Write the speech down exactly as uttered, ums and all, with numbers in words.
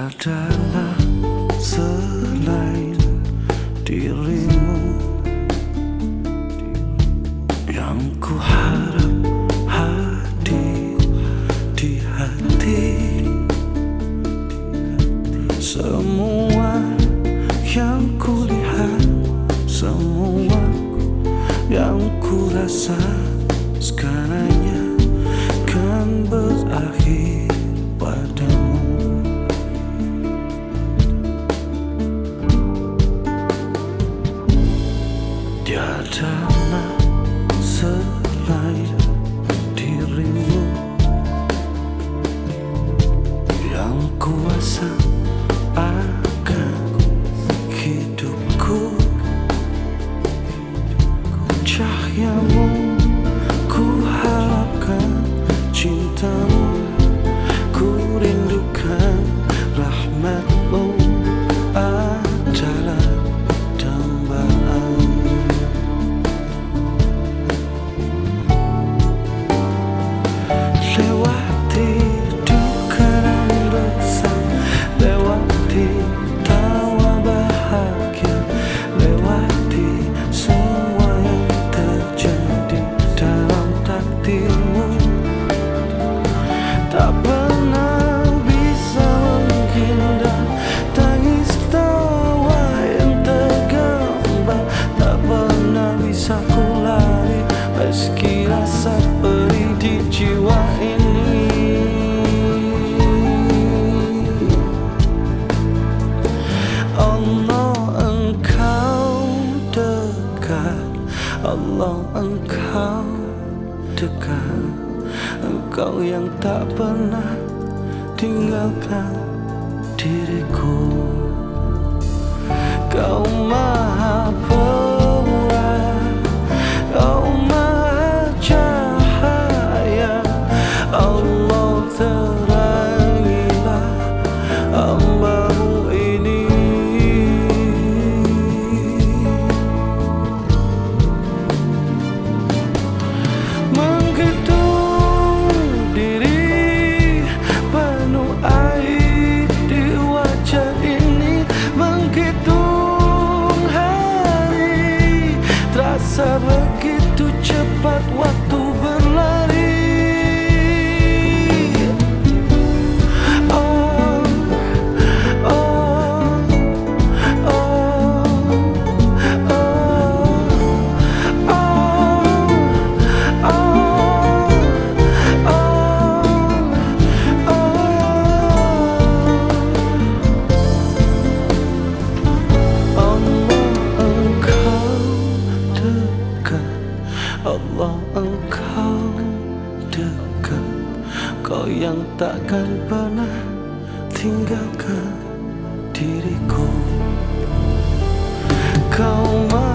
Tiadalah selain dirimu yang ku harap hadir di hati. Semua yang ku lihat, semua yang ku rasa segalanya kan berakhir padamu. Tiadalah selain dirimu yang kuasa akan hidupku. Cahayamu ku harapkan, cintamu ku rindukan, rahmatmu adalah dambaan. Lewati duka dan besar, lewati tawa bahagia, lewati semua yang terjadi dalam takdirmu. Tak pernah bisa menghindar tangis tawa yang tergambar. Tak pernah bisa ku lari meski rasa perih di jiwa ini. Allah engkau dekat, Allah engkau dekat, engkau yang tak pernah tinggalkan diriku. Kau maha pemurah, kau maha cahaya, Allah terangilah hamba-Mu ini. Menghitung diri penuh air di wajah ini, menghitung hari, terasa begitu cepat waktu berlari. Oh, oh, oh, Allah engkau dekat, kau yang takkan pernah tinggalkan diriku. Kau